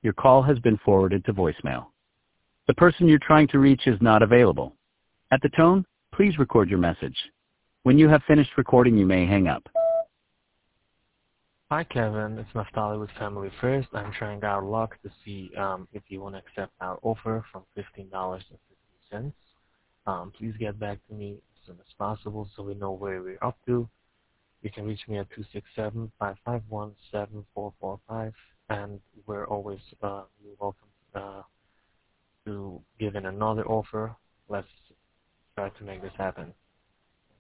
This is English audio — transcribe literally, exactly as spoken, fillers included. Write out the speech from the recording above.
Your call has been forwarded to voicemail. The person you're trying to reach is not available. At the tone, please record your message. When you have finished recording, you may hang up. Hi, Kevin. It's Naftali with Family First. I'm trying our luck to see um, if you want to accept our offer from fifteen dollars and fifty cents. Um, please get back to me as soon as possible so we know where we're up to. You can reach me at two six seven, five five one, seven four four five, and we're always uh, you're welcome uh, to give in another offer. Let's try to make this happen.